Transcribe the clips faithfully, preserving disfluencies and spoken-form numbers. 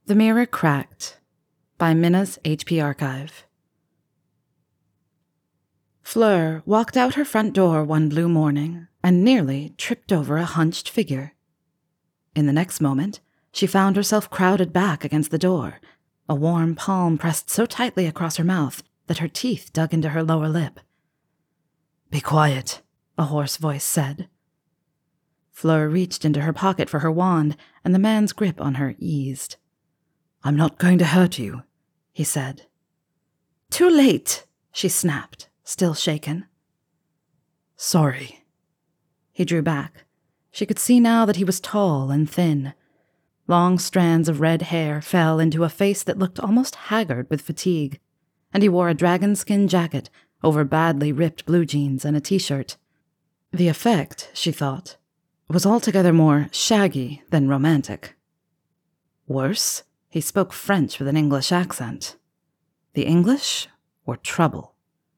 The Mirror Cracked by Minna's H P Archive. Fleur walked out her front door one blue morning and nearly tripped over a hunched figure. In the next moment, she found herself crowded back against the door, a warm palm pressed so tightly across her mouth that her teeth dug into her lower lip. "Be quiet," a hoarse voice said. Fleur reached into her pocket for her wand, and the man's grip on her eased. "I'm not going to hurt you," he said. "Too late," she snapped, still shaken. "Sorry." He drew back. She could see now that he was tall and thin. Long strands of red hair fell into a face that looked almost haggard with fatigue, and he wore a dragon-skin jacket over badly ripped blue jeans and a t-shirt. The effect, she thought, was altogether more shaggy than romantic. Worse, he spoke French with an English accent. The English were trouble.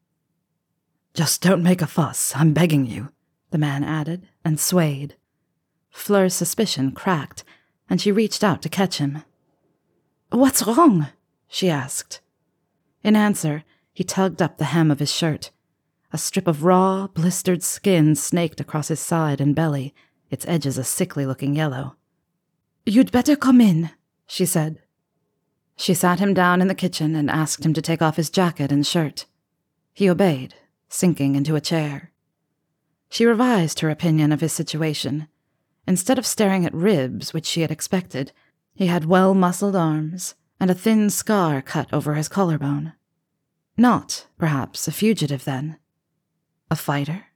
"Just don't make a fuss, I'm begging you," the man added, and swayed. Fleur's suspicion cracked, and she reached out to catch him. "What's wrong?" she asked. In answer, he tugged up the hem of his shirt. A strip of raw, blistered skin snaked across his side and belly, its edges a sickly-looking yellow. "You'd better come in," she said. She sat him down in the kitchen and asked him to take off his jacket and shirt. He obeyed, sinking into a chair. She revised her opinion of his situation. Instead of staring at ribs, which she had expected, he had well-muscled arms and a thin scar cut over his collarbone. Not, perhaps, a fugitive then. A fighter?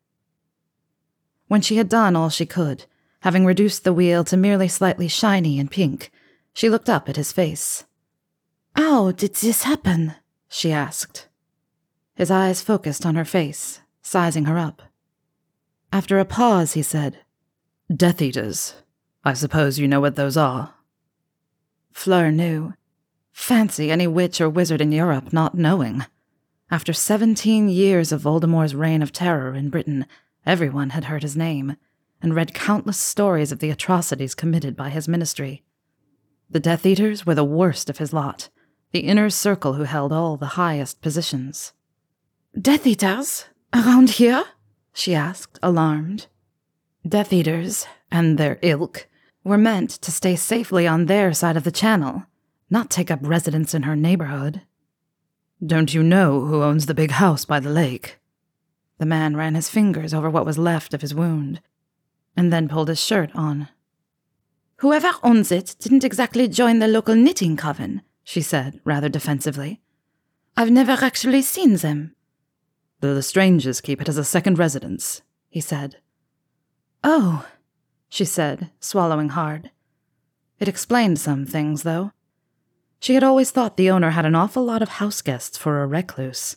When she had done all she could, having reduced the wheel to merely slightly shiny and pink, she looked up at his face. "How did this happen?" she asked. His eyes focused on her face, sizing her up. After a pause, he said, "Death Eaters. I suppose you know what those are." Fleur knew. Fancy any witch or wizard in Europe not knowing. After seventeen years of Voldemort's reign of terror in Britain, everyone had heard his name, and read countless stories of the atrocities committed by his ministry. The Death Eaters were the worst of his lot, the inner circle who held all the highest positions. "Death Eaters? Around here?" she asked, alarmed. Death Eaters, and their ilk, were meant to stay safely on their side of the channel, not take up residence in her neighborhood. "Don't you know who owns the big house by the lake?" The man ran his fingers over what was left of his wound, and then pulled his shirt on. "Whoever owns it didn't exactly join the local knitting coven," she said, rather defensively. "I've never actually seen them." "The Lestranges keep it as a second residence," he said. "Oh," she said, swallowing hard. It explained some things, though. She had always thought the owner had an awful lot of house guests for a recluse.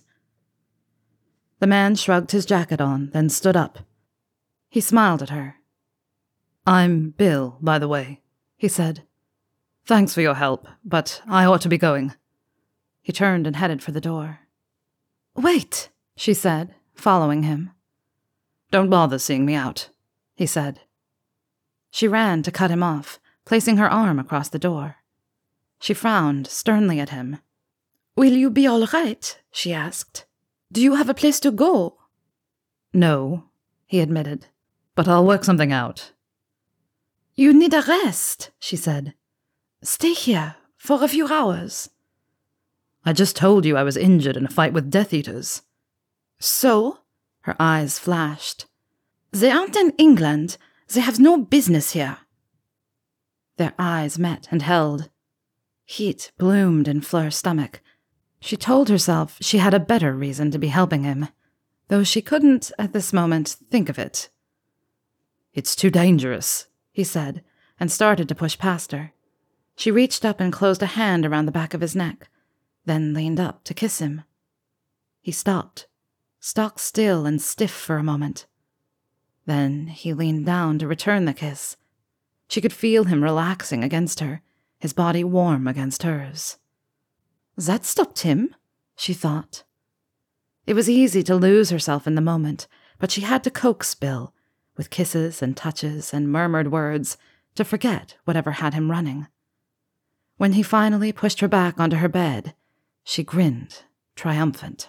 The man shrugged his jacket on, then stood up. He smiled at her. "I'm Bill, by the way," he said. "Thanks for your help, but I ought to be going." He turned and headed for the door. "Wait," she said, following him. "Don't bother seeing me out," he said. She ran to cut him off, placing her arm across the door. She frowned sternly at him. "Will you be all right?" she asked. "Do you have a place to go?" "No," he admitted, "but I'll work something out." "You need a rest," she said. "Stay here for a few hours." "I just told you I was injured in a fight with Death Eaters." "So?" Her eyes flashed. "They aren't in England. They have no business here." Their eyes met and held. Heat bloomed in Fleur's stomach. She told herself she had a better reason to be helping him, though she couldn't, at this moment, think of it. "It's too dangerous," he said, and started to push past her. She reached up and closed a hand around the back of his neck, then leaned up to kiss him. He stopped, stock still and stiff for a moment. Then he leaned down to return the kiss. She could feel him relaxing against her, his body warm against hers. That stopped him, she thought. It was easy to lose herself in the moment, but she had to coax Bill, with kisses and touches and murmured words, to forget whatever had him running. When he finally pushed her back onto her bed, she grinned, triumphant.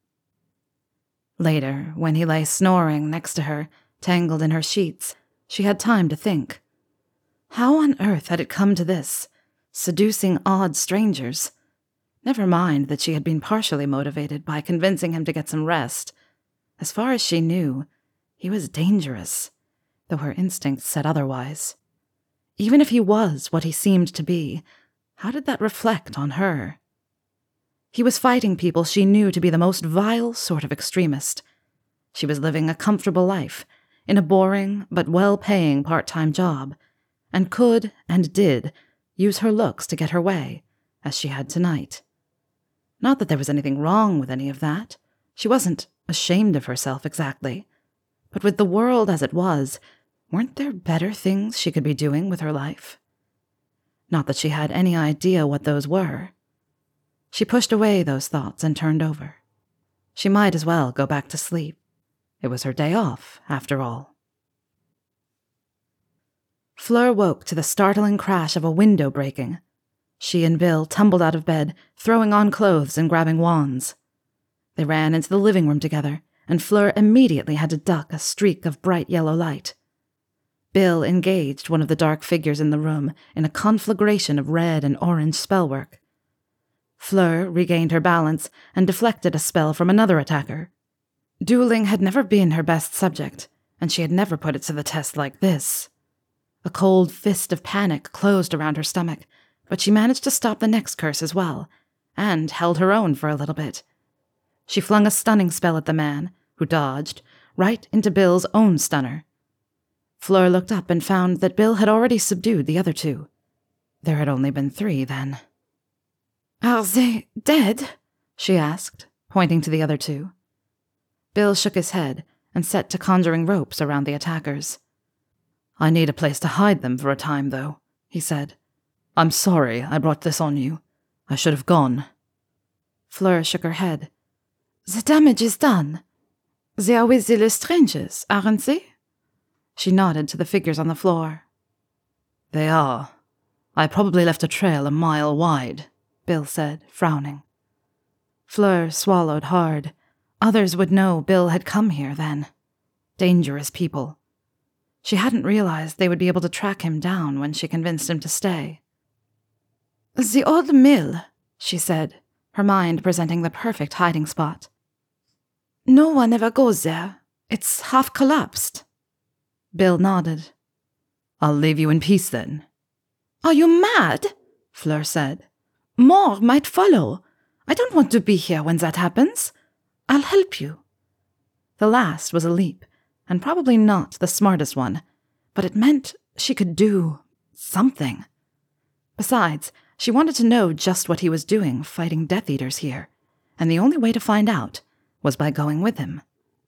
Later, when he lay snoring next to her, tangled in her sheets, she had time to think. How on earth had it come to this? Seducing odd strangers? Never mind that she had been partially motivated by convincing him to get some rest. As far as she knew, he was dangerous, though her instincts said otherwise. Even if he was what he seemed to be, how did that reflect on her? He was fighting people she knew to be the most vile sort of extremist. She was living a comfortable life, in a boring but well-paying part-time job, and could, and did, use her looks to get her way, as she had tonight. Not that there was anything wrong with any of that. She wasn't ashamed of herself exactly. But with the world as it was, weren't there better things she could be doing with her life? Not that she had any idea what those were. She pushed away those thoughts and turned over. She might as well go back to sleep. It was her day off, after all. Fleur woke to the startling crash of a window breaking. She and Bill tumbled out of bed, throwing on clothes and grabbing wands. They ran into the living room together, and Fleur immediately had to duck a streak of bright yellow light. Bill engaged one of the dark figures in the room in a conflagration of red and orange spellwork. Fleur regained her balance and deflected a spell from another attacker. Dueling had never been her best subject, and she had never put it to the test like this. A cold fist of panic closed around her stomach, but she managed to stop the next curse as well, and held her own for a little bit. She flung a stunning spell at the man, who dodged, right into Bill's own stunner. Fleur looked up and found that Bill had already subdued the other two. There had only been three, then. "Are they dead?" she asked, pointing to the other two. Bill shook his head and set to conjuring ropes around the attackers. "I need a place to hide them for a time, though," he said. "I'm sorry I brought this on you. I should have gone." Fleur shook her head. "The damage is done. They are with the Lestranges, aren't they?" She nodded to the figures on the floor. "They are. I probably left a trail a mile wide," Bill said, frowning. Fleur swallowed hard. Others would know Bill had come here then. Dangerous people. She hadn't realized they would be able to track him down when she convinced him to stay. "The old mill," she said, her mind presenting the perfect hiding spot. "No one ever goes there. It's half collapsed." Bill nodded. "I'll leave you in peace, then." "Are you mad?" Fleur said. "More might follow. I don't want to be here when that happens. I'll help you." The last was a leap, and probably not the smartest one, but it meant she could do something. Besides, she wanted to know just what he was doing fighting Death Eaters here, and the only way to find out was by going with him.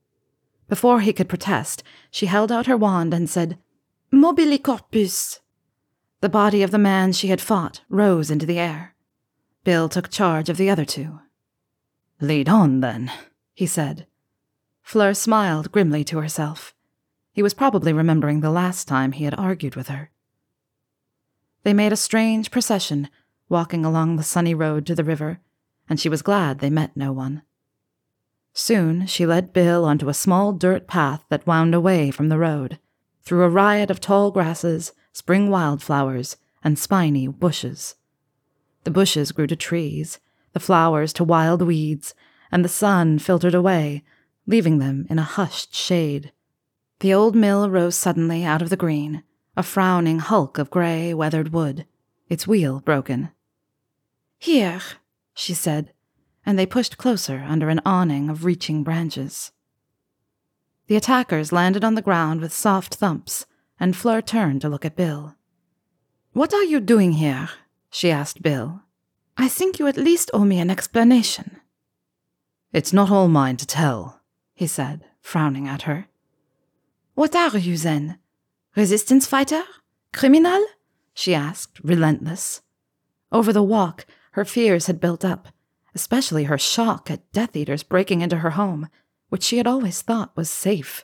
Before he could protest, she held out her wand and said, "Mobile corpus." The body of the man she had fought rose into the air. Bill took charge of the other two. "Lead on, then," he said. Fleur smiled grimly to herself. He was probably remembering the last time he had argued with her. They made a strange procession, walking along the sunny road to the river, and she was glad they met no one. Soon she led Bill onto a small dirt path that wound away from the road, through a riot of tall grasses, spring wildflowers, and spiny bushes. The bushes grew to trees, the flowers to wild weeds, and the sun filtered away, leaving them in a hushed shade. The old mill rose suddenly out of the green, a frowning hulk of gray, weathered wood, its wheel broken. "Here," she said, and they pushed closer under an awning of reaching branches. The attackers landed on the ground with soft thumps, and Fleur turned to look at Bill. "What are you doing here?" she asked Bill. "I think you at least owe me an explanation." "It's not all mine to tell," he said, frowning at her. "What are you, then? Resistance fighter? Criminal?" she asked, relentless. Over the walk, her fears had built up, especially her shock at Death Eaters breaking into her home, which she had always thought was safe.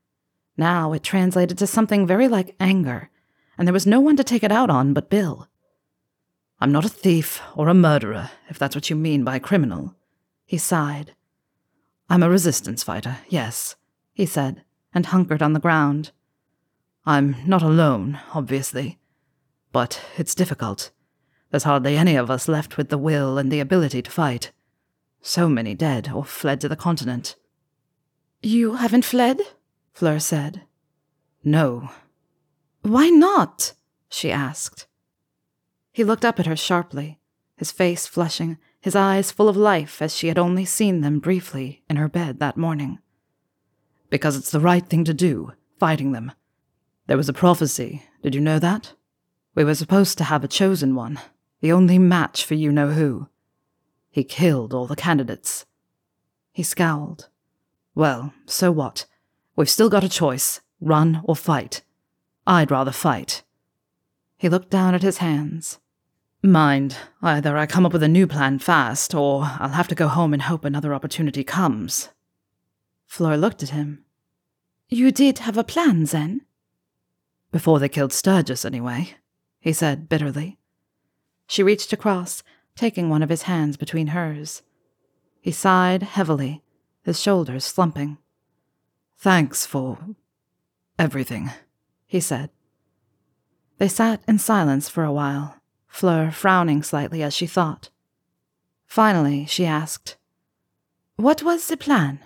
Now it translated to something very like anger, and there was no one to take it out on but Bill. I'm not a thief or a murderer, if that's what you mean by criminal. He sighed. I'm a resistance fighter, yes, he said, and hunkered on the ground. I'm not alone, obviously, but it's difficult. There's hardly any of us left with the will and the ability to fight. So many dead or fled to the continent. You haven't fled? Fleur said. No. Why not? She asked. He looked up at her sharply, his face flushing, his eyes full of life as she had only seen them briefly in her bed that morning. Because it's the right thing to do, fighting them. There was a prophecy, did you know that? We were supposed to have a chosen one, the only match for you-know-who. He killed all the candidates. He scowled. Well, so what? We've still got a choice, run or fight. I'd rather fight. He looked down at his hands. Mind, either I come up with a new plan fast, or I'll have to go home and hope another opportunity comes. Fleur looked at him. You did have a plan, then? Before they killed Sturgis, anyway, he said bitterly. She reached across, taking one of his hands between hers. He sighed heavily, his shoulders slumping. Thanks for everything, he said. They sat in silence for a while, Fleur frowning slightly as she thought. Finally, she asked, What was the plan?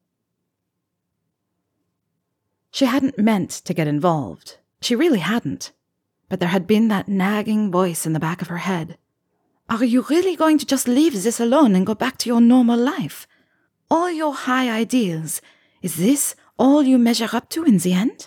She hadn't meant to get involved. She really hadn't. But there had been that nagging voice in the back of her head. Are you really going to just leave this alone and go back to your normal life? All your high ideals, is this all you measure up to in the end?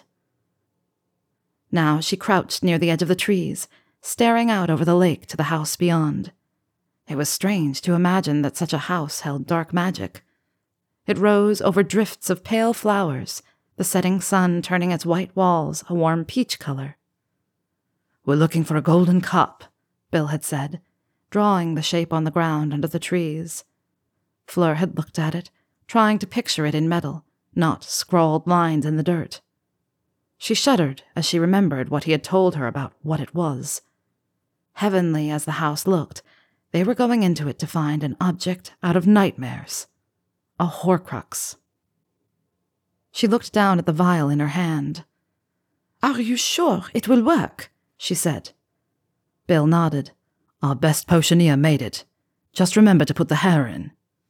Now she crouched near the edge of the trees, staring out over the lake to the house beyond. It was strange to imagine that such a house held dark magic. It rose over drifts of pale flowers, the setting sun turning its white walls a warm peach color. We're looking for a golden cup, Bill had said, drawing the shape on the ground under the trees. Fleur had looked at it, trying to picture it in metal, not scrawled lines in the dirt. She shuddered as she remembered what he had told her about what it was. Heavenly as the house looked, they were going into it to find an object out of nightmares. A Horcrux. She looked down at the vial in her hand. Are you sure it will work? She said. Bill nodded. Our best potioneer made it. Just remember to put the hair in.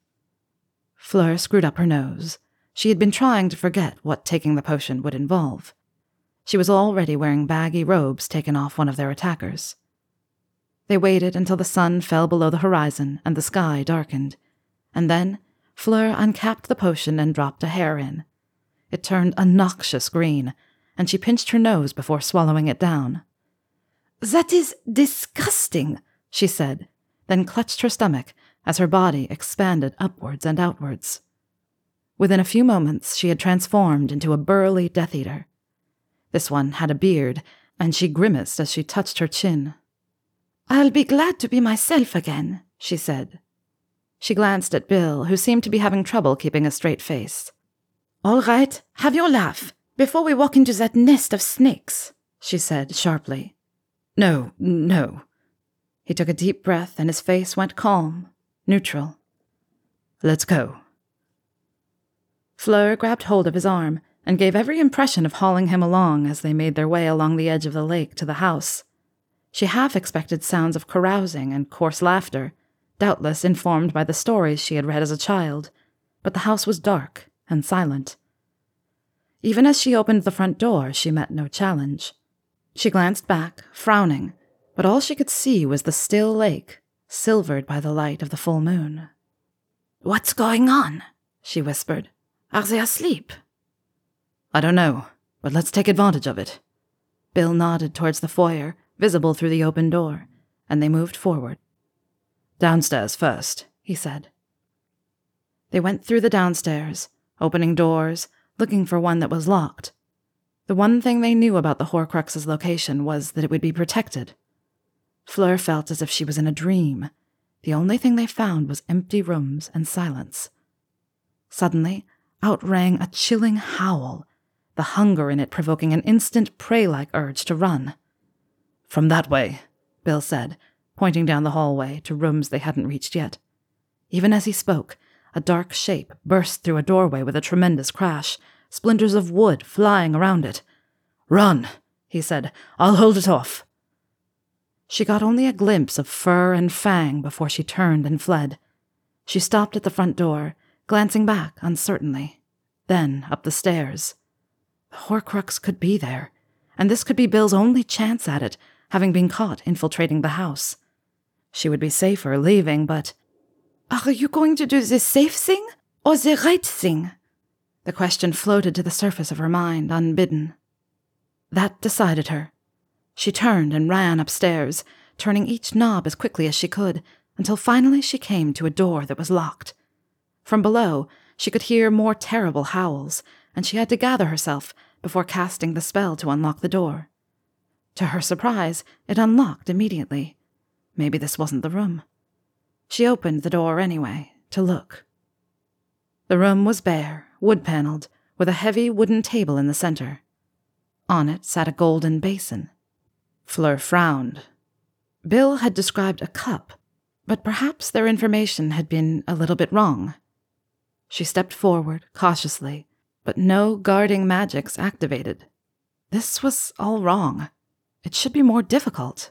Fleur screwed up her nose. She had been trying to forget what taking the potion would involve. She was already wearing baggy robes taken off one of their attackers. They waited until the sun fell below the horizon and the sky darkened, and then Fleur uncapped the potion and dropped a hair in. It turned a noxious green, and she pinched her nose before swallowing it down. That is disgusting, she said, then clutched her stomach as her body expanded upwards and outwards. Within a few moments she had transformed into a burly Death Eater. This one had a beard, and she grimaced as she touched her chin. I'll be glad to be myself again, she said. She glanced at Bill, who seemed to be having trouble keeping a straight face. All right, have your laugh, before we walk into that nest of snakes, she said sharply. No, no. He took a deep breath and his face went calm, neutral. Let's go. Fleur grabbed hold of his arm and gave every impression of hauling him along as they made their way along the edge of the lake to the house. She half expected sounds of carousing and coarse laughter, doubtless informed by the stories she had read as a child, but the house was dark and silent. Even as she opened the front door, she met no challenge. She glanced back, frowning, but all she could see was the still lake, silvered by the light of the full moon. What's going on? She whispered. Are they asleep? I don't know, but let's take advantage of it. Bill nodded towards the foyer, visible through the open door, and they moved forward. Downstairs first, he said. They went through the downstairs, opening doors, looking for one that was locked. The one thing they knew about the Horcrux's location was that it would be protected. Fleur felt as if she was in a dream. The only thing they found was empty rooms and silence. Suddenly, out rang a chilling howl, the hunger in it provoking an instant prey-like urge to run. From that way, Bill said, pointing down the hallway to rooms they hadn't reached yet. Even as he spoke, a dark shape burst through a doorway with a tremendous crash, splinters of wood flying around it. "Run," he said. "I'll hold it off." She got only a glimpse of fur and fang before she turned and fled. She stopped at the front door, glancing back uncertainly, then up the stairs. The Horcrux could be there, and this could be Bill's only chance at it, having been caught infiltrating the house. She would be safer leaving, but... "Are you going to do the safe thing or the right thing?" The question floated to the surface of her mind, unbidden. That decided her. She turned and ran upstairs, turning each knob as quickly as she could, until finally she came to a door that was locked. From below, she could hear more terrible howls, and she had to gather herself before casting the spell to unlock the door. To her surprise, it unlocked immediately. Maybe this wasn't the room. She opened the door anyway, to look. The room was bare, wood-paneled, with a heavy wooden table in the center. On it sat a golden basin. Fleur frowned. Bill had described a cup, but perhaps their information had been a little bit wrong. She stepped forward, cautiously, but no guarding magics activated. This was all wrong. It should be more difficult.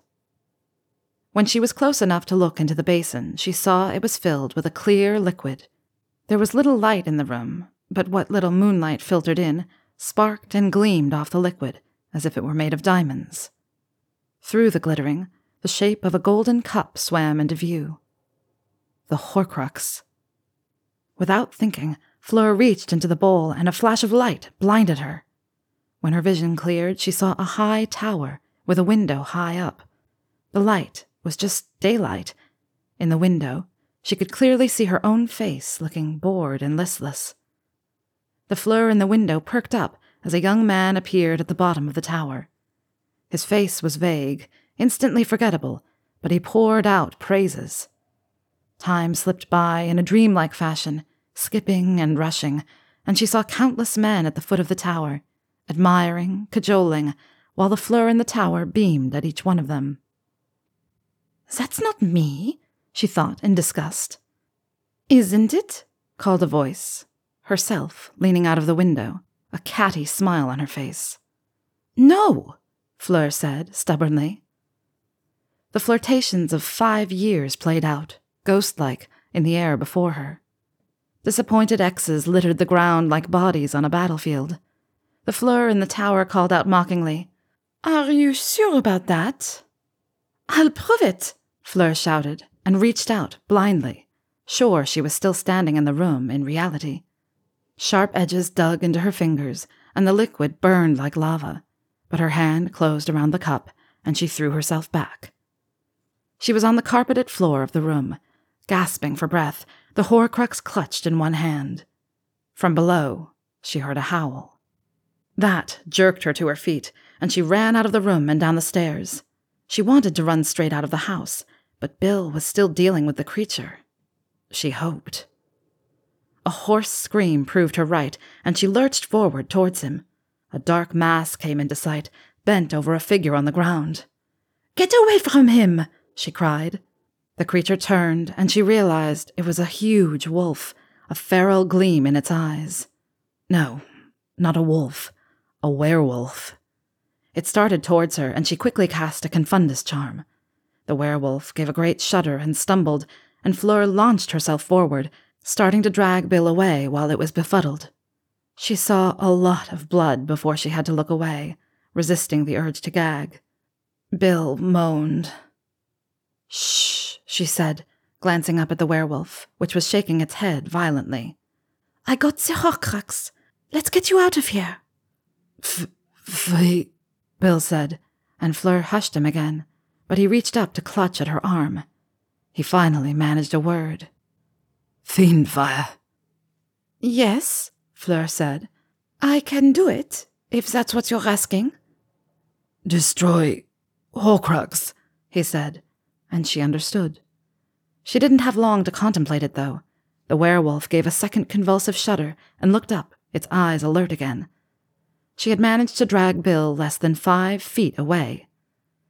When she was close enough to look into the basin, she saw it was filled with a clear liquid. There was little light in the room, but what little moonlight filtered in sparked and gleamed off the liquid, as if it were made of diamonds. Through the glittering, the shape of a golden cup swam into view. The Horcrux. Without thinking, Fleur reached into the bowl, and a flash of light blinded her. When her vision cleared, she saw a high tower with a window high up. The light was just daylight. In the window, she could clearly see her own face, looking bored and listless. The Fleur in the window perked up as a young man appeared at the bottom of the tower. His face was vague, instantly forgettable, but he poured out praises. Time slipped by in a dreamlike fashion, skipping and rushing, and she saw countless men at the foot of the tower, admiring, cajoling, while the Fleur in the tower beamed at each one of them. "That's not me," she thought in disgust. "Isn't it?" called a voice, herself leaning out of the window, a catty smile on her face. "No," Fleur said stubbornly. The flirtations of five years played out, ghost-like, in the air before her. Disappointed exes littered the ground like bodies on a battlefield. The Fleur in the tower called out mockingly, "Are you sure about that?" "I'll prove it," Fleur shouted, and reached out blindly, sure she was still standing in the room in reality. Sharp edges dug into her fingers, and the liquid burned like lava, but her hand closed around the cup, and she threw herself back. She was on the carpeted floor of the room, gasping for breath, the Horcrux clutched in one hand. From below, she heard a howl. That jerked her to her feet, and she ran out of the room and down the stairs. She wanted to run straight out of the house, but Bill was still dealing with the creature. She hoped. A hoarse scream proved her right, and she lurched forward towards him. A dark mass came into sight, bent over a figure on the ground. "Get away from him!" she cried. The creature turned, and she realized it was a huge wolf, a feral gleam in its eyes. No, not a wolf, a werewolf. It started towards her, and she quickly cast a Confundus charm. The werewolf gave a great shudder and stumbled, and Fleur launched herself forward, starting to drag Bill away while it was befuddled. She saw a lot of blood before she had to look away, resisting the urge to gag. Bill moaned. "Shh," she said, glancing up at the werewolf, which was shaking its head violently. "I got the Horcrux. Let's get you out of here." F- f- Bill said, and Fleur hushed him again, but he reached up to clutch at her arm. He finally managed a word. "Fiendfire." "Yes," Fleur said. "I can do it, if that's what you're asking." "Destroy Horcrux," he said, and she understood. She didn't have long to contemplate it, though. The werewolf gave a second convulsive shudder and looked up, its eyes alert again. She had managed to drag Bill less than five feet away.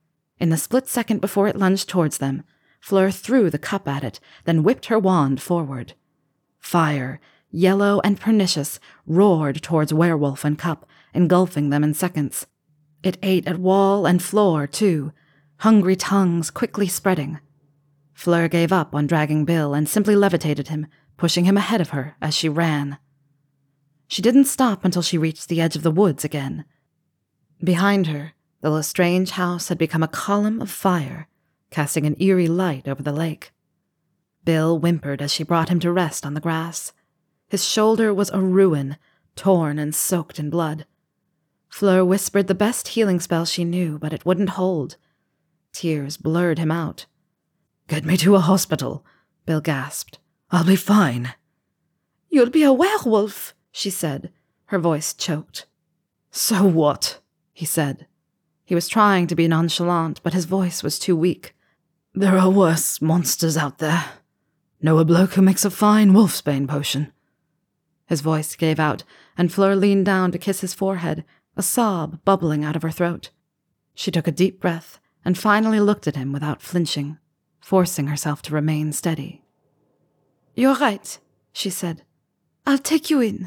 In the split second before it lunged towards them, Fleur threw the cup at it, then whipped her wand forward. Fire, yellow and pernicious, roared towards werewolf and cup, engulfing them in seconds. It ate at wall and floor, too, hungry tongues quickly spreading. Fleur gave up on dragging Bill and simply levitated him, pushing him ahead of her as she ran. She didn't stop until she reached the edge of the woods again. Behind her, the Lestrange house had become a column of fire, casting an eerie light over the lake. Bill whimpered as she brought him to rest on the grass. His shoulder was a ruin, torn and soaked in blood. Fleur whispered the best healing spell she knew, but it wouldn't hold. Tears blurred him out. "Get me to a hospital," Bill gasped. "I'll be fine." "You'll be a werewolf," she said, her voice choked. "So what?" he said. He was trying to be nonchalant, but his voice was too weak. "There are worse monsters out there. Know a bloke who makes a fine wolfsbane potion." His voice gave out, and Fleur leaned down to kiss his forehead, a sob bubbling out of her throat. She took a deep breath and finally looked at him without flinching, forcing herself to remain steady. "You're right," she said. "I'll take you in."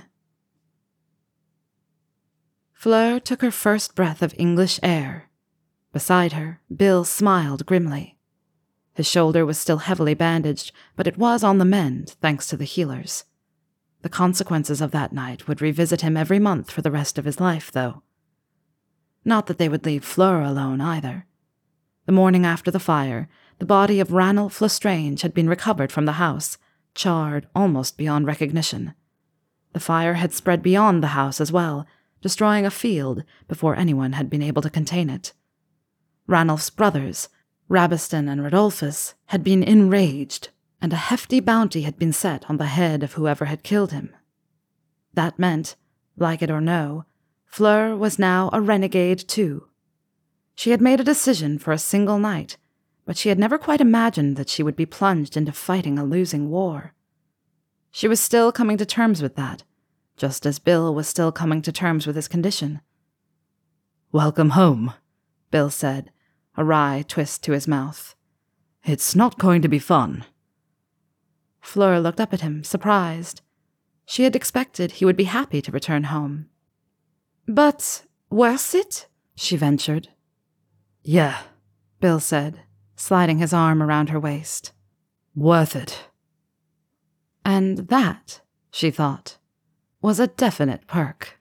Fleur took her first breath of English air. Beside her, Bill smiled grimly. His shoulder was still heavily bandaged, but it was on the mend thanks to the healers. The consequences of that night would revisit him every month for the rest of his life, though. Not that they would leave Fleur alone, either. The morning after the fire, the body of Ranulph Lestrange had been recovered from the house, charred almost beyond recognition. The fire had spread beyond the house as well, destroying a field before anyone had been able to contain it. Ranulph's brothers, Rabiston and Rodolphus, had been enraged, and a hefty bounty had been set on the head of whoever had killed him. That meant, like it or no, Fleur was now a renegade too. She had made a decision for a single night, but she had never quite imagined that she would be plunged into fighting a losing war. She was still coming to terms with that, just as Bill was still coming to terms with his condition. "Welcome home," Bill said, a wry twist to his mouth. "It's not going to be fun." Fleur looked up at him, surprised. She had expected he would be happy to return home. "But worth it?" she ventured. "Yeah," Bill said, sliding his arm around her waist. "Worth it." And that, she thought, was a definite perk.